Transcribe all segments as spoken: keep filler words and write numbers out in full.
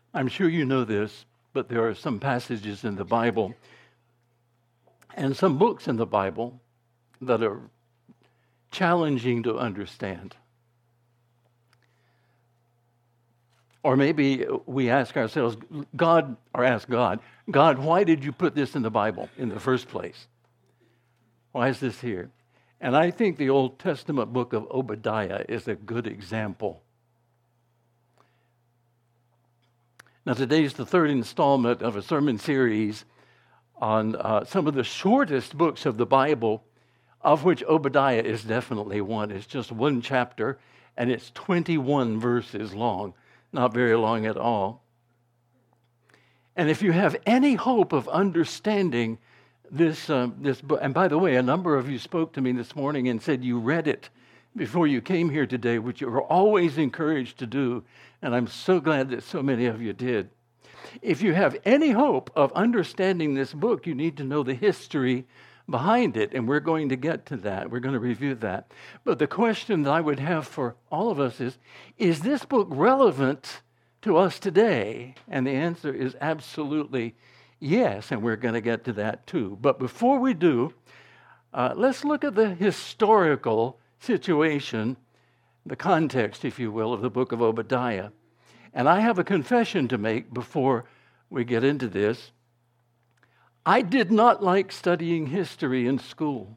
I'm sure you know this, but there are some passages in the Bible and some books in the Bible that are challenging to understand. Or maybe we ask ourselves, God, or ask God, God, why did you put this in the Bible in the first place? Why is this here? And I think the Old Testament book of Obadiah is a good example. Now, today is the third installment of a sermon series on uh, some of the shortest books of the Bible, of which Obadiah is definitely one. It's just one chapter, and it's twenty-one verses long, not very long at all. And if you have any hope of understanding this, uh, this book, and by the way, a number of you spoke to me this morning and said you read it before you came here today, which you were always encouraged to do, and I'm so glad that so many of you did. If you have any hope of understanding this book, you need to know the history behind it, and we're going to get to that. We're going to review that. But the question that I would have for all of us is, is this book relevant to us today? And the answer is absolutely yes, and we're going to get to that too. But before we do, uh, let's look at the historical situation, the context, if you will, of the book of Obadiah. And I have a confession to make before we get into this. I did not like studying history in school.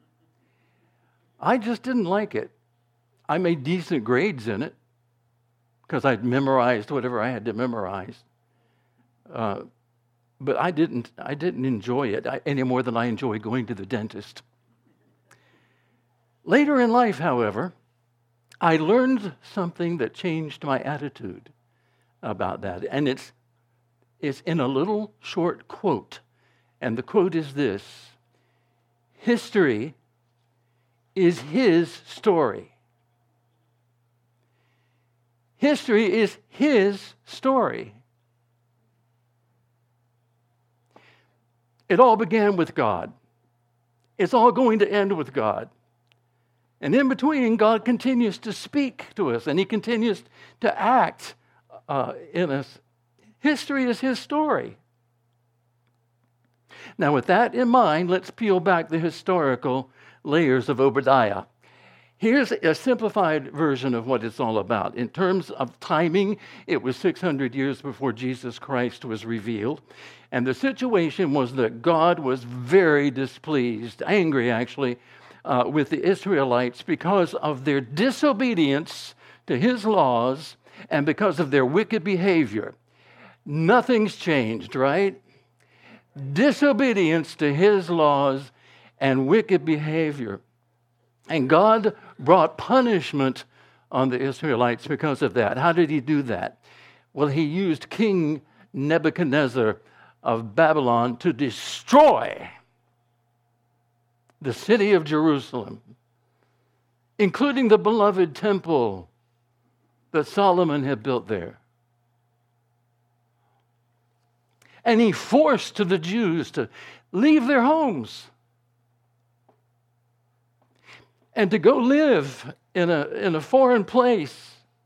I just didn't like it. I made decent grades in it because I'd memorized whatever I had to memorize. Uh, but I didn't, I didn't enjoy it any more than I enjoy going to the dentist. Later in life, however, I learned something that changed my attitude about that. And it's, it's in a little short quote. And the quote is this: history is his story. History is his story. It all began with God. It's all going to end with God. And in between, God continues to speak to us, and he continues to act uh, in us. History is his story. Now, with that in mind, let's peel back the historical layers of Obadiah. Here's a simplified version of what it's all about. In terms of timing, it was six hundred years before Jesus Christ was revealed. And the situation was that God was very displeased, angry actually, uh, with the Israelites because of their disobedience to his laws and because of their wicked behavior. Nothing's changed, right? Disobedience to his laws and wicked behavior. And God brought punishment on the Israelites because of that. How did he do that? Well, he used King Nebuchadnezzar of Babylon to destroy the city of Jerusalem, including the beloved temple that Solomon had built there. And he forced the Jews to leave their homes and to go live in a, in a foreign place,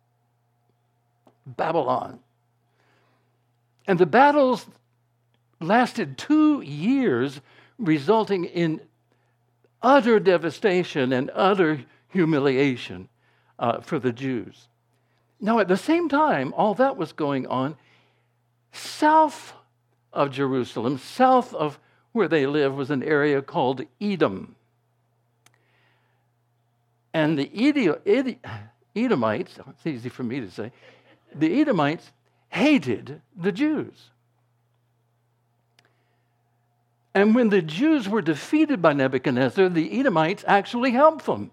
Babylon. And the battles lasted two years, resulting in utter devastation and utter humiliation uh, for the Jews. Now, at the same time, all that was going on, south of Jerusalem, south of where they live, was an area called Edom. And the Edi- Edomites, it's easy for me to say, the Edomites hated the Jews. And when the Jews were defeated by Nebuchadnezzar, the Edomites actually helped them.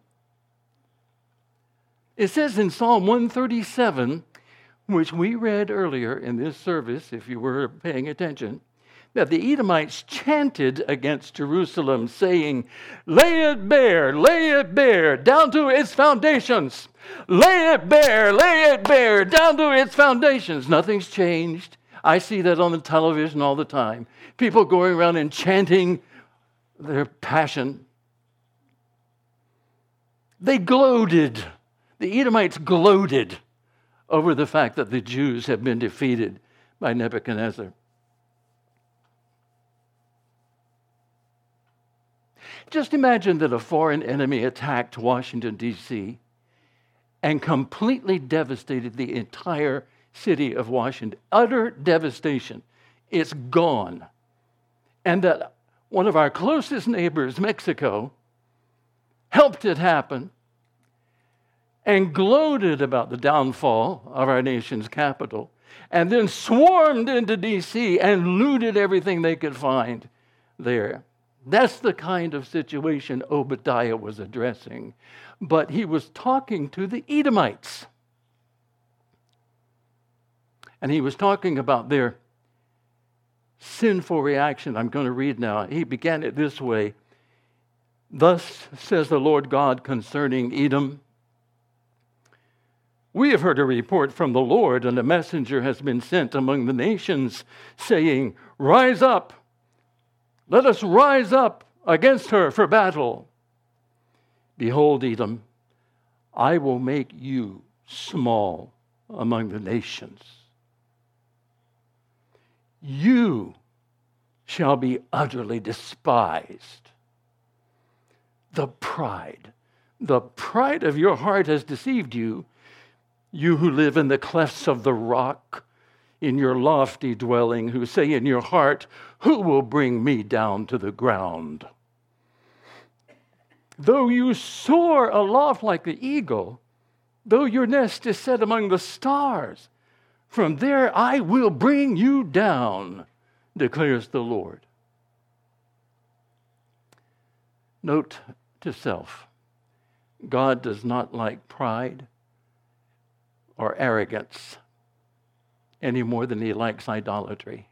It says in Psalm one thirty-seven, which we read earlier in this service, if you were paying attention, that the Edomites chanted against Jerusalem, saying, "Lay it bare, lay it bare, down to its foundations. Lay it bare, lay it bare, down to its foundations." Nothing's changed. I see that on the television all the time. People going around and chanting their passion. They gloated. The Edomites gloated over the fact that the Jews had been defeated by Nebuchadnezzar. Just imagine that a foreign enemy attacked Washington, D C and completely devastated the entire city of Washington. Utter devastation. It's gone. And that one of our closest neighbors, Mexico, helped it happen and gloated about the downfall of our nation's capital, and then swarmed into D C and looted everything they could find there. That's the kind of situation Obadiah was addressing. But he was talking to the Edomites. And he was talking about their sinful reaction. I'm going to read now. He began it this way. Thus says the Lord God concerning Edom, we have heard a report from the Lord, and a messenger has been sent among the nations, saying, rise up, let us rise up against her for battle. Behold, Edom, I will make you small among the nations. You shall be utterly despised. The pride, the pride of your heart has deceived you, you who live in the clefts of the rock, in your lofty dwelling, who say in your heart, who will bring me down to the ground? Though you soar aloft like the eagle, though your nest is set among the stars, from there I will bring you down, declares the Lord. Note to self, God does not like pride or arrogance any more than he likes idolatry.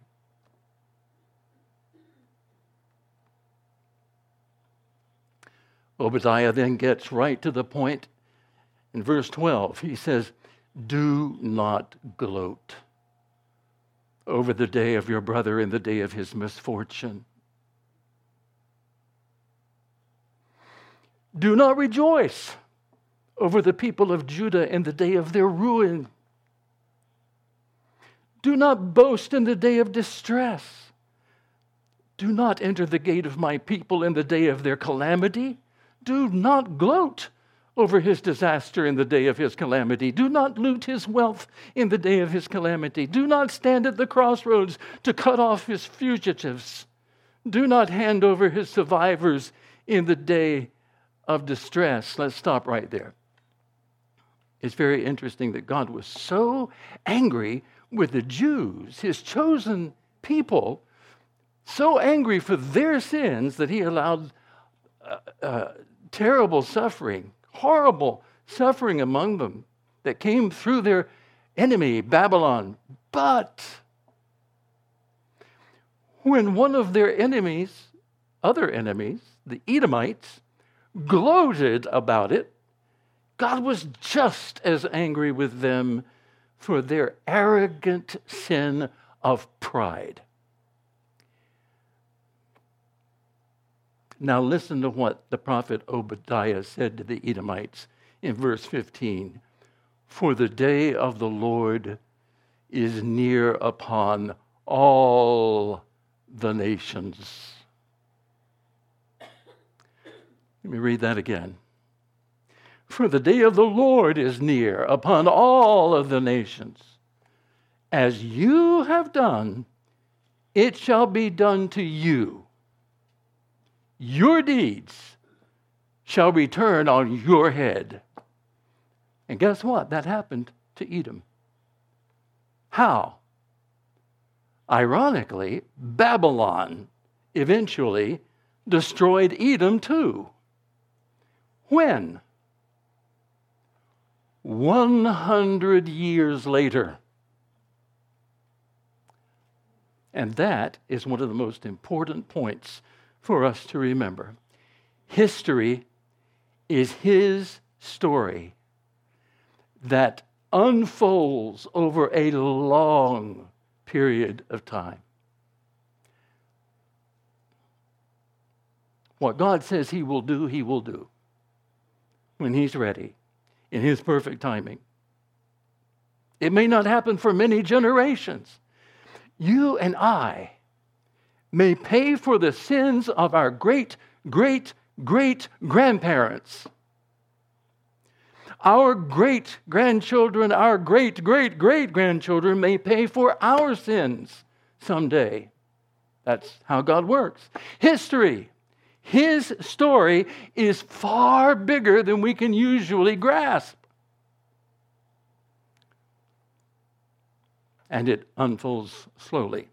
Obadiah then gets right to the point in verse twelve. He says, do not gloat over the day of your brother in the day of his misfortune. Do not rejoice over the people of Judah in the day of their ruin. Do not boast in the day of distress. Do not enter the gate of my people in the day of their calamity. Do not gloat over his disaster in the day of his calamity. Do not loot his wealth in the day of his calamity. Do not stand at the crossroads to cut off his fugitives. Do not hand over his survivors in the day of distress. Let's stop right there. It's very interesting that God was so angry with the Jews, his chosen people, so angry for their sins that he allowed uh, uh, terrible suffering, horrible suffering among them that came through their enemy, Babylon. But when one of their enemies, other enemies, the Edomites, gloated about it, God was just as angry with them for their arrogant sin of pride. Now listen to what the prophet Obadiah said to the Edomites in verse fifteen. For the day of the Lord is near upon all the nations. Let me read that again. For the day of the Lord is near upon all of the nations. As you have done, it shall be done to you. Your deeds shall return on your head. And guess what? That happened to Edom. How? Ironically, Babylon eventually destroyed Edom too. When? one hundred years later. And that is one of the most important points for us to remember. History is his story that unfolds over a long period of time. What God says he will do, he will do when he's ready, in his perfect timing. It may not happen for many generations, you and I may pay for the sins of our great, great, great grandparents. Our great grandchildren, our great, great, great grandchildren may pay for our sins someday. That's how God works. History, His story is far bigger than we can usually grasp. And it unfolds slowly.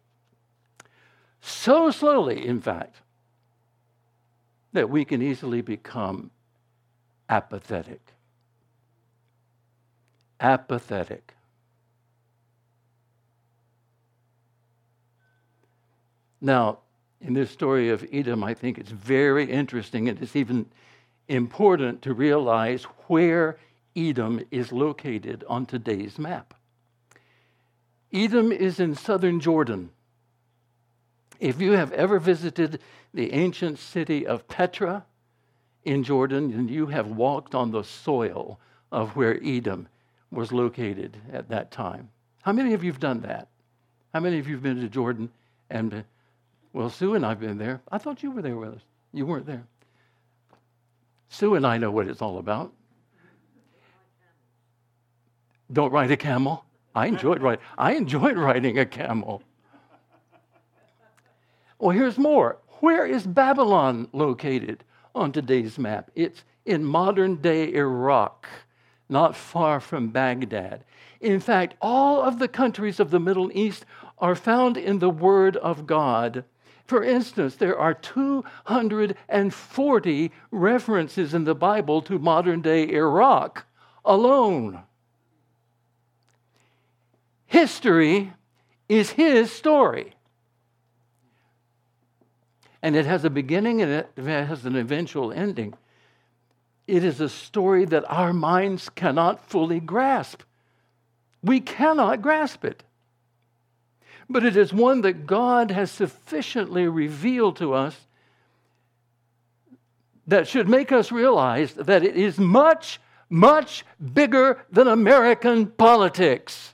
So slowly, in fact, that we can easily become apathetic. Apathetic. Now, in this story of Edom, I think it's very interesting, and it's even important to realize where Edom is located on today's map. Edom is in southern Jordan. If you have ever visited the ancient city of Petra in Jordan, then you have walked on the soil of where Edom was located at that time. How many of you have done that? How many of you have been to Jordan? And, well, Sue and I have been there. I thought you were there with us. You weren't there. Sue and I know what it's all about. Don't ride a camel. I enjoyed riding. I enjoyed riding a camel. Well, here's more. Where is Babylon located on today's map? It's in modern-day Iraq, not far from Baghdad. In fact, all of the countries of the Middle East are found in the Word of God. For instance, there are two hundred forty references in the Bible to modern-day Iraq alone. History is His story. And it has a beginning and it has an eventual ending. It is a story that our minds cannot fully grasp. We cannot grasp it. But it is one that God has sufficiently revealed to us that should make us realize that it is much, much bigger than American politics.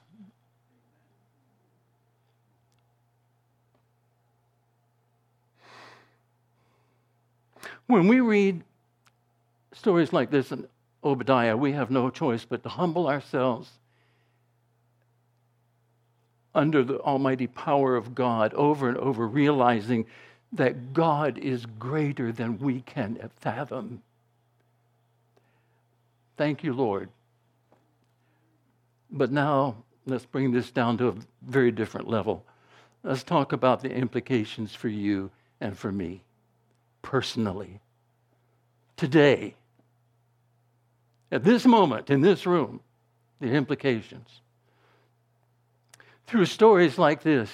When we read stories like this in Obadiah, we have no choice but to humble ourselves under the almighty power of God over and over, realizing that God is greater than we can fathom. Thank you, Lord. But now, let's bring this down to a very different level. Let's talk about the implications for you and for me. Personally, today, at this moment, in this room, the implications. Through stories like this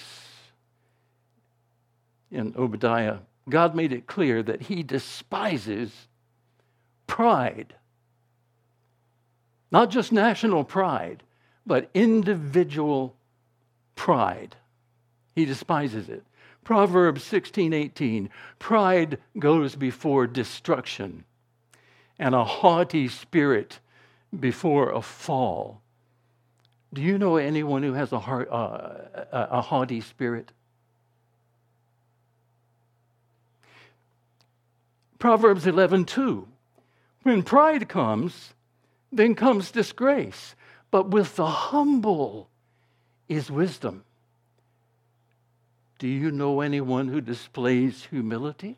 in Obadiah, God made it clear that He despises pride. Not just national pride, but individual pride. He despises it. Proverbs sixteen eighteen, pride goes before destruction, and a haughty spirit before a fall. Do you know anyone who has a, heart, uh, a haughty spirit? Proverbs eleven two, when pride comes, then comes disgrace, but with the humble is wisdom. Do you know anyone who displays humility?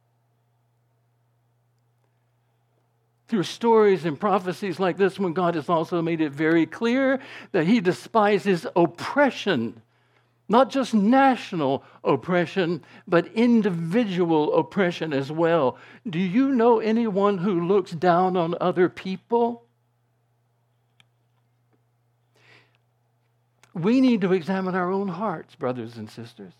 Through stories and prophecies like this one, God has also made it very clear that He despises oppression, not just national oppression, but individual oppression as well. Do you know anyone who looks down on other people? We need to examine our own hearts, brothers and sisters,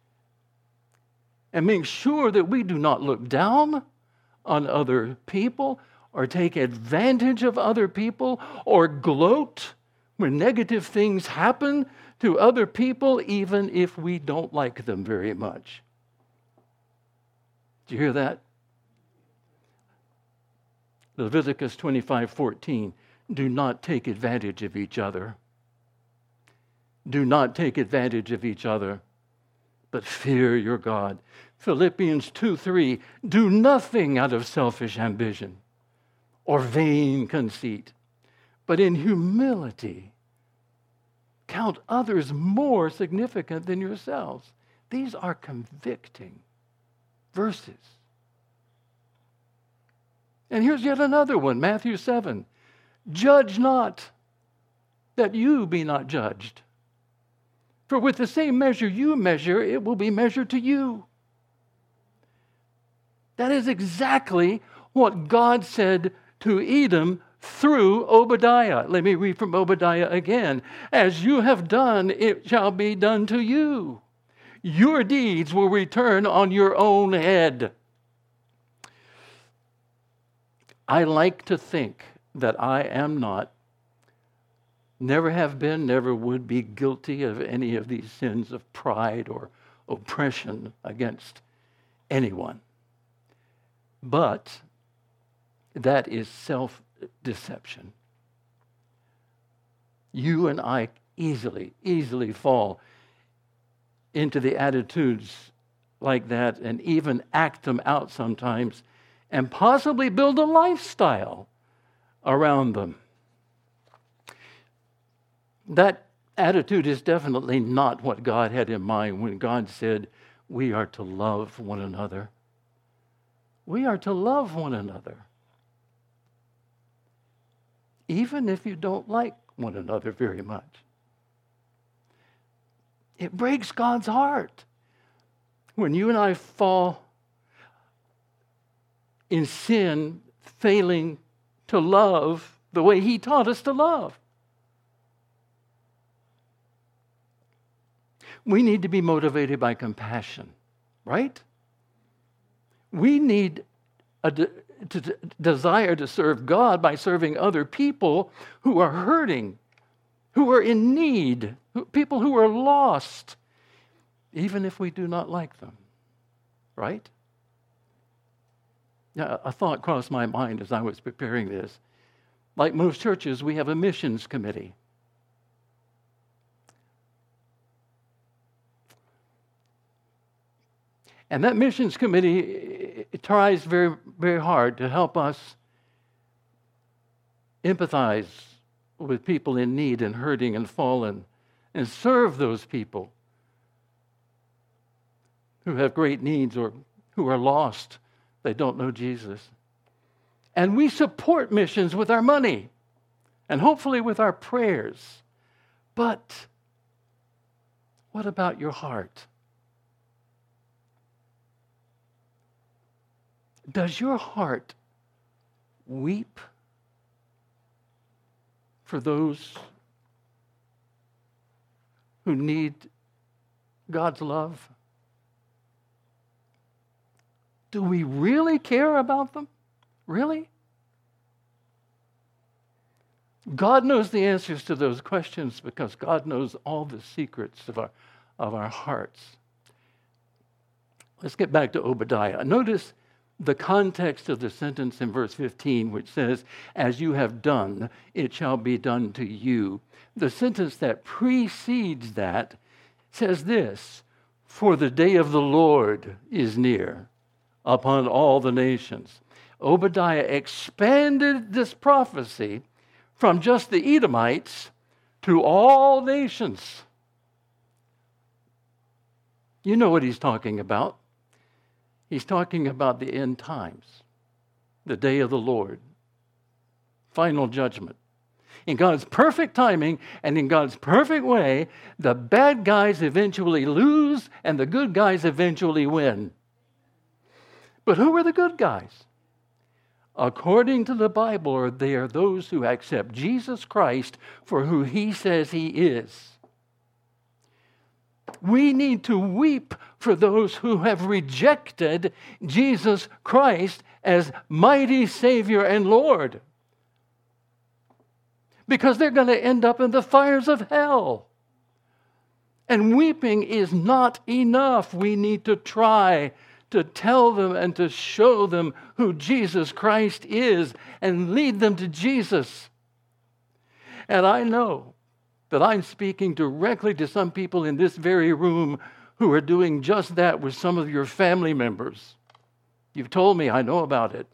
and make sure that we do not look down on other people or take advantage of other people or gloat when negative things happen to other people, even if we don't like them very much. Do you hear that? Leviticus twenty-five fourteen, do not take advantage of each other. Do not take advantage of each other. but fear your God. Philippians two three, do nothing out of selfish ambition or vain conceit, but in humility count others more significant than yourselves. These are convicting verses. And here's yet another one, Matthew seven. Judge not, that you be not judged. For with the same measure you measure, it will be measured to you. That is exactly what God said to Edom through Obadiah. Let me read from Obadiah again. As you have done, it shall be done to you. Your deeds will return on your own head. I like to think that I am not, never have been, never would be guilty of any of these sins of pride or oppression against anyone. But that is self-deception. You and I easily, easily fall into the attitudes like that and even act them out sometimes and possibly build a lifestyle around them. That attitude is definitely not what God had in mind when God said we are to love one another. We are to love one another, even if you don't like one another very much. It breaks God's heart when you and I fall in sin, failing to love the way He taught us to love. We need to be motivated by compassion, right? We need a de- to de- desire to serve God by serving other people who are hurting, who are in need, who, people who are lost, even if we do not like them, right? Yeah, a thought crossed my mind as I was preparing this. Like most churches, we have a missions committee. And that missions committee it tries very, very hard to help us empathize with people in need and hurting and fallen and serve those people who have great needs or who are lost. They don't know Jesus. And we support missions with our money and hopefully with our prayers. But what about your heart? Does your heart weep for those who need God's love? Do we really care about them? Really? God knows the answers to those questions because God knows all the secrets of our, of our hearts. Let's get back to Obadiah. Notice the context of the sentence in verse fifteen, which says, as you have done, it shall be done to you. The sentence that precedes that says this, for the day of the Lord is near upon all the nations. Obadiah expanded this prophecy from just the Edomites to all nations. You know what he's talking about. He's talking about the end times, the day of the Lord, final judgment. In God's perfect timing and in God's perfect way, the bad guys eventually lose and the good guys eventually win. But who are the good guys? According to the Bible, they are those who accept Jesus Christ for who He says He is. We need to weep for those who have rejected Jesus Christ as mighty Savior and Lord, because they're going to end up in the fires of hell. And weeping is not enough. We need to try to tell them and to show them who Jesus Christ is and lead them to Jesus. And I know that I'm speaking directly to some people in this very room who are doing just that with some of your family members. You've told me, I know about it.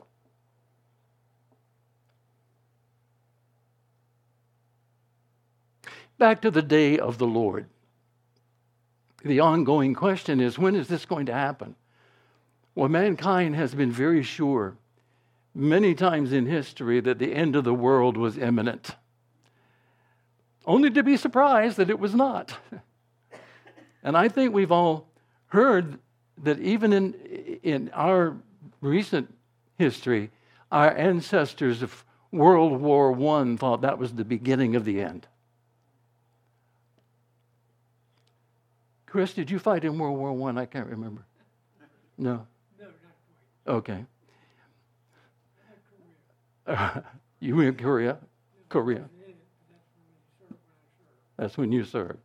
Back to the day of the Lord. The ongoing question is, when is this going to happen? Well, mankind has been very sure many times in history that the end of the world was imminent, only to be surprised that it was not. And I think we've all heard that even in, in our recent history, our ancestors of World War One thought that was the beginning of the end. Chris, did you fight in World War One? I? I can't remember. No? No, not quite. Okay. Uh, you were in Korea? Korea. That's when you served.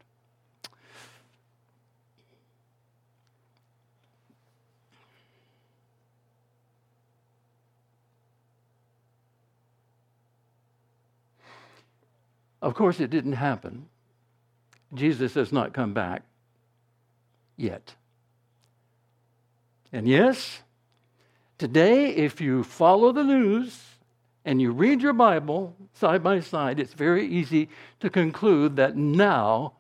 Of course, it didn't happen. Jesus has not come back yet. And yes, today, if you follow the news and you read your Bible side by side, it's very easy to conclude that now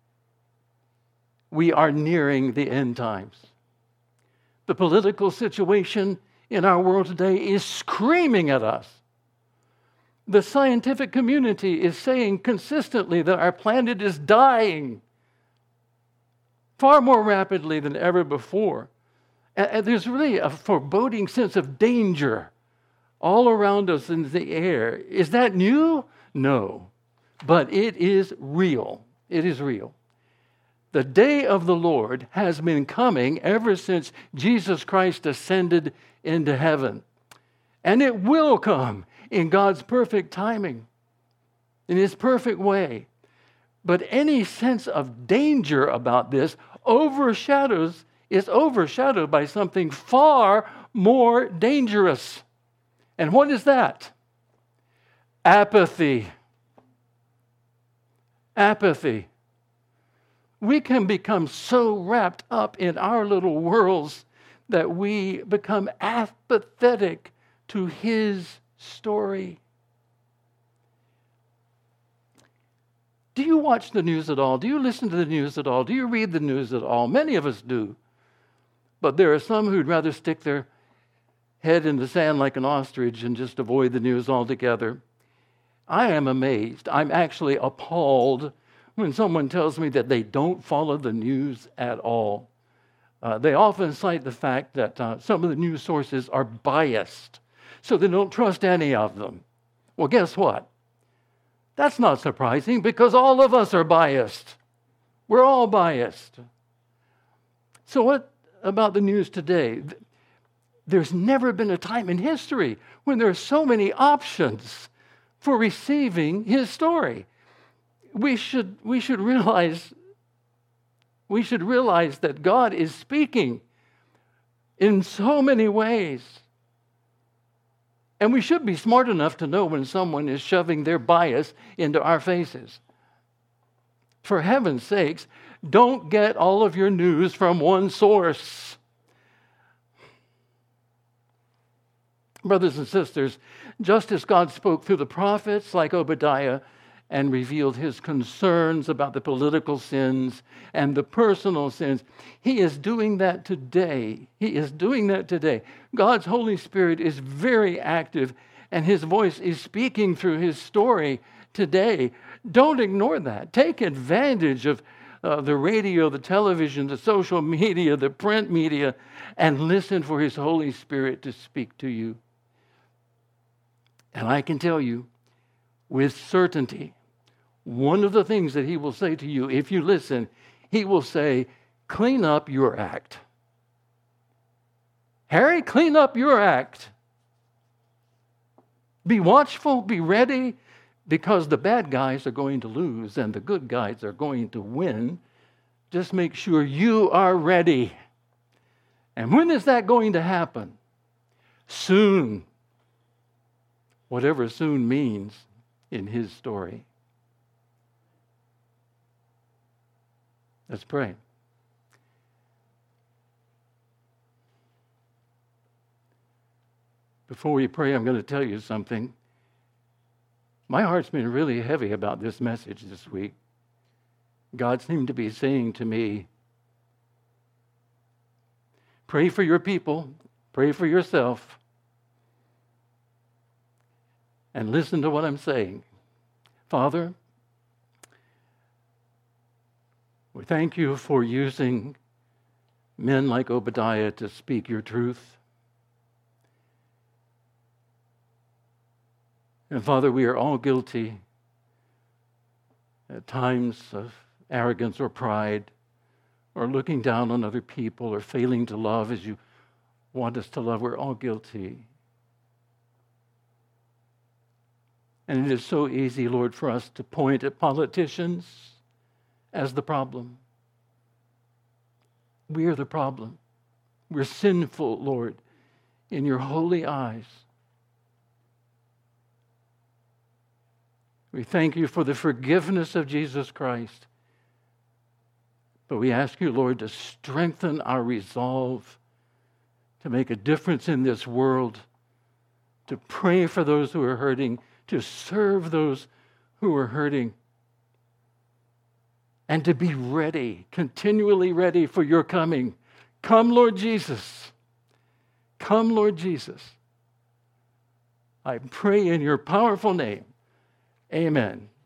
we are nearing the end times. The political situation in our world today is screaming at us. The scientific community is saying consistently that our planet is dying far more rapidly than ever before. And there's really a foreboding sense of danger all around us in the air. Is that new? No. But it is real. It is real. The day of the Lord has been coming ever since Jesus Christ ascended into heaven. And it will come in God's perfect timing, in His perfect way. But any sense of danger about this overshadows, is overshadowed by something far more dangerous. And what is that? Apathy. Apathy. We can become so wrapped up in our little worlds that we become apathetic to His story. Do you watch the news at all? Do you listen to the news at all? Do you read the news at all? Many of us do. But there are some who'd rather stick their head in the sand like an ostrich and just avoid the news altogether. I am amazed. I'm actually appalled when someone tells me that they don't follow the news at all. Uh, they often cite the fact that uh, some of the news sources are biased, so they don't trust any of them. Well, guess what? That's not surprising because all of us are biased. We're all biased. So what about the news today? There's never been a time in history when there are so many options for receiving His story. We should, we should realize, we should realize that God is speaking in so many ways. And we should be smart enough to know when someone is shoving their bias into our faces. For heaven's sakes, don't get all of your news from one source. Brothers and sisters, just as God spoke through the prophets like Obadiah and revealed His concerns about the political sins and the personal sins, He is doing that today. He is doing that today. God's Holy Spirit is very active, and His voice is speaking through His story today. Don't ignore that. Take advantage of uh, the radio, the television, the social media, the print media, and listen for His Holy Spirit to speak to you. And I can tell you with certainty, one of the things that He will say to you, if you listen, He will say, clean up your act. Harry, clean up your act. Be watchful, be ready, because the bad guys are going to lose and the good guys are going to win. Just make sure you are ready. And when is that going to happen? Soon. Whatever soon means in His story. Let's pray. before we pray, I'm going to tell you something. My heart's been really heavy about this message this week. God seemed to be saying to me, pray for your people, pray for yourself, and listen to what I'm saying. Father, we thank you for using men like Obadiah to speak your truth. And Father, we are all guilty at times of arrogance or pride, or looking down on other people, or failing to love as you want us to love. We're all guilty. And it is so easy, Lord, for us to point at politicians as the problem. We are the problem. We're sinful, Lord, in your holy eyes. We thank you for the forgiveness of Jesus Christ. But we ask you, Lord, to strengthen our resolve to make a difference in this world, to pray for those who are hurting, to serve those who are hurting, and to be ready, continually ready for your coming. Come, Lord Jesus. Come, Lord Jesus. I pray in your powerful name. Amen.